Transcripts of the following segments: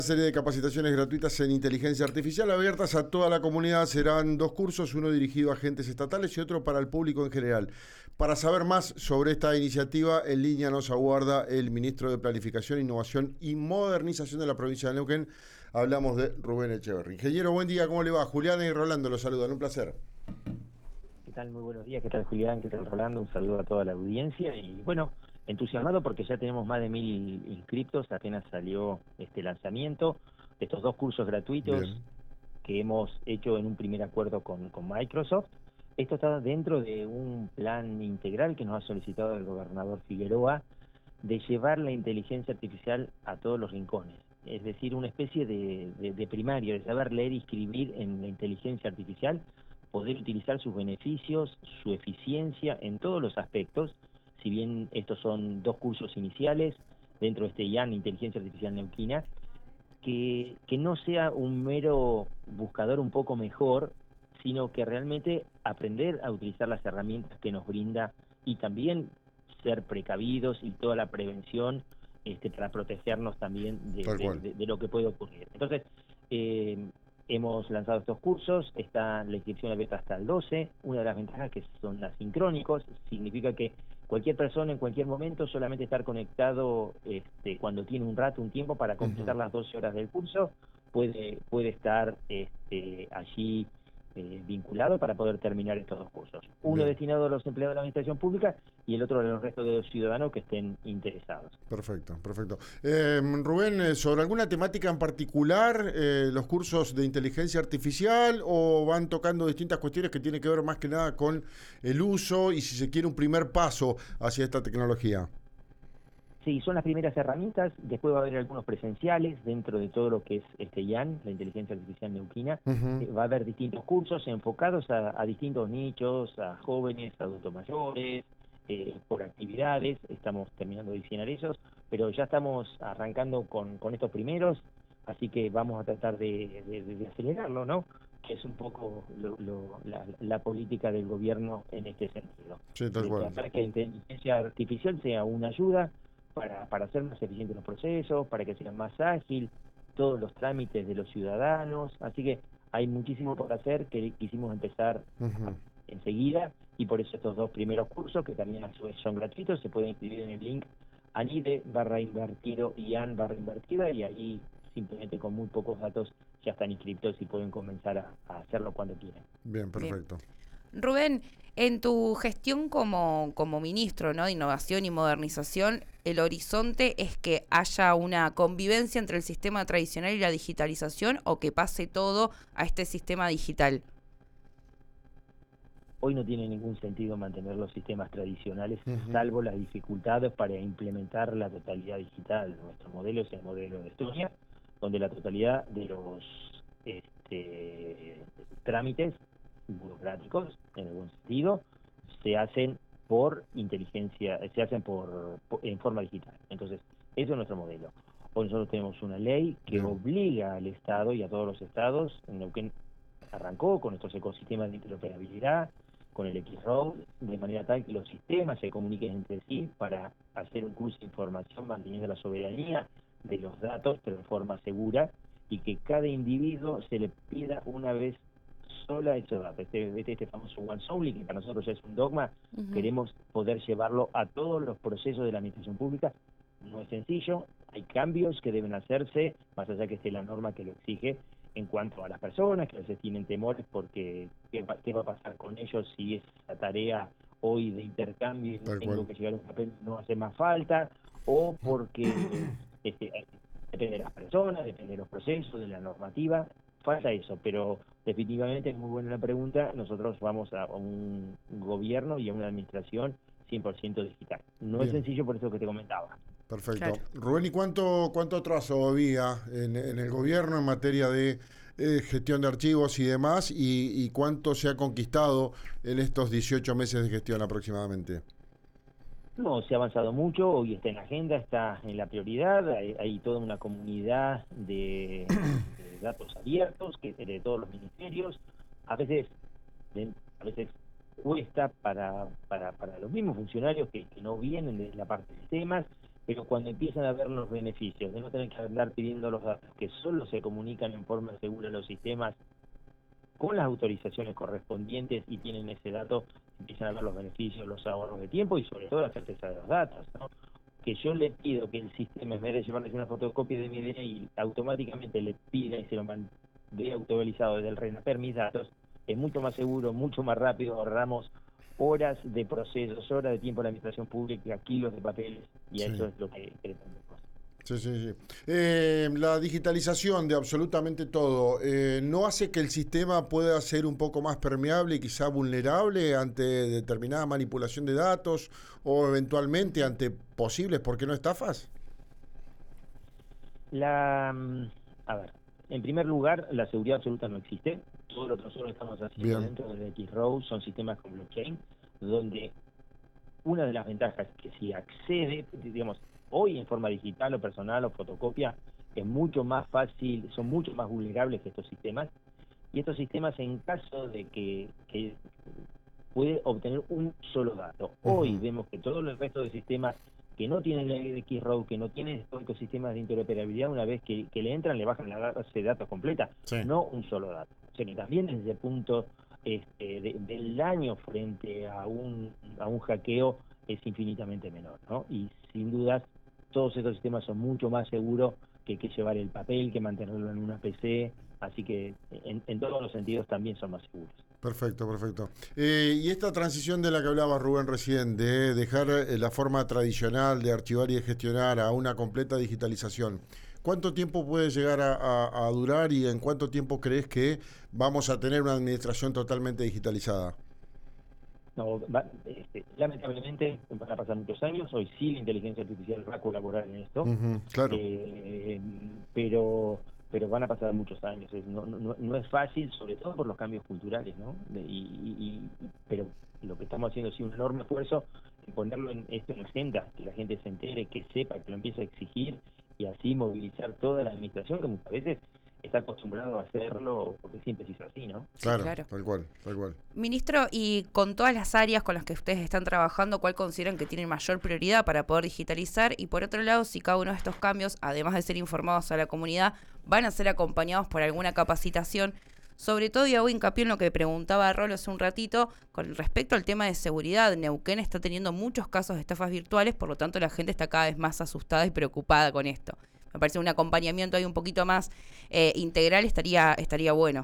Serie de capacitaciones gratuitas en inteligencia artificial abiertas a toda la comunidad. Serán dos cursos, uno dirigido a agentes estatales y otro para el público en general. Para saber más sobre esta iniciativa, en línea nos aguarda el ministro de Planificación, Innovación y Modernización de la provincia de Neuquén. Hablamos de Rubén Echeverri. Ingeniero, buen día, ¿cómo le va? Julián y Rolando los saludan, un placer. ¿Qué tal? Muy buenos días. ¿Qué tal, Julián? ¿Qué tal, Rolando? Un saludo a toda la audiencia. Y bueno, entusiasmado porque ya tenemos más de 1000 inscriptos. Apenas salió este lanzamiento de estos dos cursos gratuitos Bien. que hemos hecho en un primer acuerdo con Microsoft. Esto está dentro de un plan integral que nos ha solicitado el gobernador Figueroa de llevar la inteligencia artificial a todos los rincones. Es decir, una especie de primario, de saber leer y escribir en la inteligencia artificial, poder utilizar sus beneficios, su eficiencia en todos los aspectos. Si bien estos son dos cursos iniciales dentro de este IAN, Inteligencia Artificial Neuquina, que no sea un mero buscador un poco mejor, sino que realmente aprender a utilizar las herramientas que nos brinda y también ser precavidos y toda la prevención para protegernos también Tal cual. de lo que puede ocurrir. Entonces, eh, hemos lanzado estos cursos, está la inscripción abierta hasta el 12. Una de las ventajas que son asincrónicos, significa que cualquier persona en cualquier momento, solamente estar conectado cuando tiene un rato, un tiempo para completar las 12 horas del curso, puede estar allí vinculado para poder terminar estos dos cursos. Uno Bien. destinado a los empleados de la administración pública y el otro a los restos de los ciudadanos que estén interesados. Perfecto, perfecto. Rubén, ¿sobre alguna temática en particular, los cursos de inteligencia artificial o van tocando distintas cuestiones que tienen que ver más que nada con el uso y si se quiere un primer paso hacia esta tecnología? Sí, son las primeras herramientas, después va a haber algunos presenciales dentro de todo lo que es IAN, la inteligencia artificial neuquina. Ujú. Va a haber distintos cursos enfocados a distintos nichos, a jóvenes, adultos mayores, por actividades. Estamos terminando de diseñar esos, pero ya estamos arrancando con estos primeros, así que vamos a tratar de acelerarlo, ¿no? Que es un poco la política del gobierno en este sentido, Sí, tal de cual. tratar que la inteligencia artificial sea una ayuda para hacer más eficientes los procesos, para que sea más ágil todos los trámites de los ciudadanos. Así que hay muchísimo por hacer que quisimos empezar Ujú. enseguida, y por eso estos dos primeros cursos, que también a su vez son gratuitos, se pueden inscribir en el link anide/invertido IAN/invertida, y ahí simplemente con muy pocos datos ya están inscritos y pueden comenzar a hacerlo cuando quieran. Bien, Bien. perfecto. Rubén, en tu gestión como ministro, ¿no?, de Innovación y Modernización, el horizonte es que haya una convivencia entre el sistema tradicional y la digitalización, o que pase todo a este sistema digital. Hoy no tiene ningún sentido mantener los sistemas tradicionales, Ujú. salvo las dificultades para implementar la totalidad digital. Nuestro modelo es el modelo de Estonia, donde la totalidad de los trámites burocráticos, en algún sentido, se hacen por inteligencia, se hacen en forma digital. Entonces, eso es nuestro modelo. Hoy nosotros tenemos una ley que Bien. obliga al Estado y a todos los estados. En Neuquén arrancó con nuestros ecosistemas de interoperabilidad, con el X-Road, de manera tal que los sistemas se comuniquen entre sí para hacer un cruce de información manteniendo la soberanía de los datos, pero de forma segura, y que cada individuo se le pida una vez sola esos datos. Este famoso Once Only, que para nosotros ya es un dogma, Ujú. queremos poder llevarlo a todos los procesos de la administración pública. No es sencillo, hay cambios que deben hacerse, más allá que esté la norma que lo exige, en cuanto a las personas que a veces tienen temores porque qué va a pasar con ellos si esa tarea hoy de intercambio y no Tal tengo cual. que llevar un papel, no hace más falta, o porque depende de las personas, depende de los procesos, de la normativa, falta eso. Pero definitivamente es muy buena la pregunta. Nosotros vamos a un gobierno y a una administración 100% digital. No es Bien. sencillo por eso que te comentaba. Claro. Perfecto. Rubén, ¿y cuánto atraso había en el gobierno en materia de gestión de archivos y demás? Y cuánto se ha conquistado en estos 18 meses de gestión aproximadamente? No, se ha avanzado mucho, hoy está en la agenda, está en la prioridad, hay toda una comunidad de datos abiertos que de todos los ministerios. A veces, a veces cuesta para los mismos funcionarios que no vienen de la parte de sistemas, pero cuando empiezan a ver los beneficios de no tener que andar pidiendo los datos, que solo se comunican en forma segura los sistemas con las autorizaciones correspondientes y tienen ese dato, empiezan a ver los beneficios, los ahorros de tiempo y sobre todo la certeza de los datos, ¿no? Que yo le pido que el sistema, en vez de llevarles una fotocopia de mi DNI, automáticamente le pida y se lo mande autorizado desde el RENAPER mis datos, es mucho más seguro, mucho más rápido, ahorramos horas de procesos, horas de tiempo en la administración pública, kilos de papeles, y eso es lo que pretendemos. Sí, sí, sí. La digitalización de absolutamente todo, ¿no hace que el sistema pueda ser un poco más permeable y quizá vulnerable ante determinada manipulación de datos o eventualmente ante posibles, ¿por qué no estafas? A ver, en primer lugar, la seguridad absoluta no existe. Todo lo que nosotros estamos haciendo Bien. dentro del X-Row son sistemas con blockchain, donde una de las ventajas es que si accede, digamos, hoy en forma digital o personal o fotocopia, es mucho más fácil, son mucho más vulnerables que estos sistemas, y estos sistemas en caso de que puede obtener un solo dato. Hoy vemos que todo el resto de sistemas que no tienen la X-Row, que no tienen estos ecosistemas de interoperabilidad, una vez que le entran, le bajan la base de datos completa, no un solo dato. O sea que también desde el punto del daño frente a un hackeo es infinitamente menor, ¿no? Y sin dudas, todos estos sistemas son mucho más seguros que llevar el papel, que mantenerlo en una PC, así que en todos los sentidos también son más seguros. Perfecto, perfecto. Y esta transición de la que hablaba Rubén recién, de dejar la forma tradicional de archivar y de gestionar a una completa digitalización, ¿cuánto tiempo puede llegar a durar y en cuánto tiempo crees que vamos a tener una administración totalmente digitalizada? No, lamentablemente van a pasar muchos años. Hoy sí la inteligencia artificial va a colaborar en esto, Claro. pero van a pasar muchos años. No es fácil, sobre todo por los cambios culturales, ¿no? Pero lo que estamos haciendo es un enorme esfuerzo en ponerlo en esto en la agenda, que la gente se entere, que sepa, que lo empiece a exigir y así movilizar toda la administración, que muchas veces está acostumbrado a hacerlo porque siempre se hizo así, ¿no? Claro, Sí, claro. tal cual, tal cual. Ministro, y con todas las áreas con las que ustedes están trabajando, ¿cuál consideran que tienen mayor prioridad para poder digitalizar? Y por otro lado, si cada uno de estos cambios, además de ser informados a la comunidad, van a ser acompañados por alguna capacitación. Sobre todo, y hago hincapié en lo que preguntaba Rolo hace un ratito, con respecto al tema de seguridad. Neuquén está teniendo muchos casos de estafas virtuales, por lo tanto la gente está cada vez más asustada y preocupada con esto. Me parece un acompañamiento ahí un poquito más integral estaría bueno.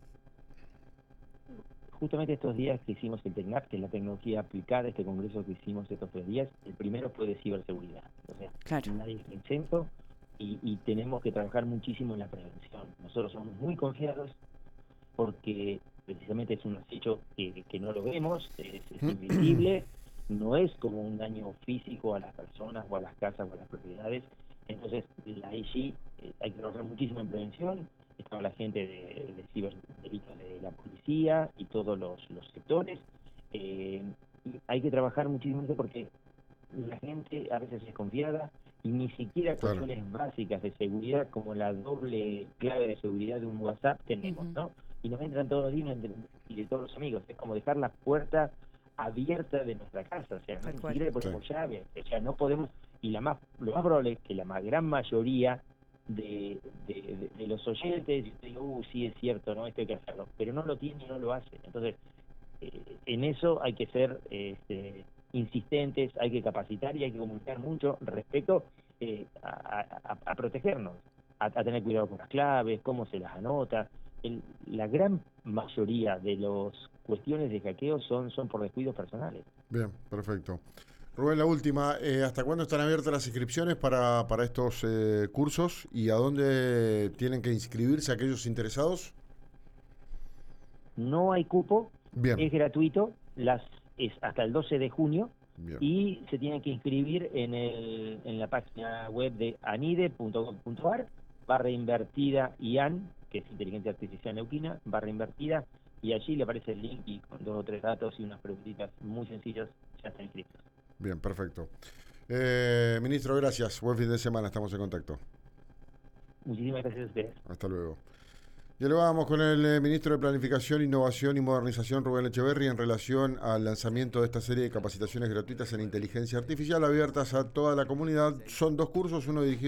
Justamente estos días que hicimos el TECNAP, que es la tecnología aplicada, este congreso que hicimos estos 3 días, el primero fue de ciberseguridad. O sea, Claro. nadie está exento y tenemos que trabajar muchísimo en la prevención. Nosotros somos muy confiados porque precisamente es un hecho que no lo vemos, es invisible, no es como un daño físico a las personas o a las casas o a las propiedades. Entonces, la IG hay que trabajar muchísimo en prevención. Estaba la gente de ciberdelitos de la policía y todos los sectores. Y hay que trabajar muchísimo en eso porque la gente a veces es desconfiada y ni siquiera cuestiones básicas de seguridad como la doble clave de seguridad de un WhatsApp tenemos, ¿no? Y nos entran todos los días y de todos los amigos. Es como dejar la puerta abierta de nuestra casa, o sea, ni siquiera le ponemos llave, o sea, no podemos, y lo más probable es que la gran mayoría de los oyentes, y usted diga, sí es cierto, no, esto hay que hacerlo, pero no lo tiene y no lo hace. Entonces, en eso hay que ser insistentes, hay que capacitar y hay que comunicar mucho respecto a protegernos, a tener cuidado con las claves, cómo se las anota. La gran mayoría de las cuestiones de hackeo son por descuidos personales. Bien, perfecto. Rubén, la última, ¿hasta cuándo están abiertas las inscripciones para estos cursos y a dónde tienen que inscribirse aquellos interesados? No hay cupo, Bien. Es gratuito, es hasta el 12 de junio. Bien. Y se tienen que inscribir en la página web de anide.gov.ar, /invertida IAN, que es Inteligencia Artificial Neuquina, /invertida, y allí le aparece el link y con 2 o 3 datos y unas preguntitas muy sencillas ya están inscritos. Bien, perfecto. Ministro, gracias. Buen fin de semana, estamos en contacto. Muchísimas gracias a ustedes. Hasta luego. Dialogamos con el ministro de Planificación, Innovación y Modernización, Rubén Echeverri, en relación al lanzamiento de esta serie de capacitaciones gratuitas en inteligencia artificial abiertas a toda la comunidad. Son 2 cursos, uno dirigido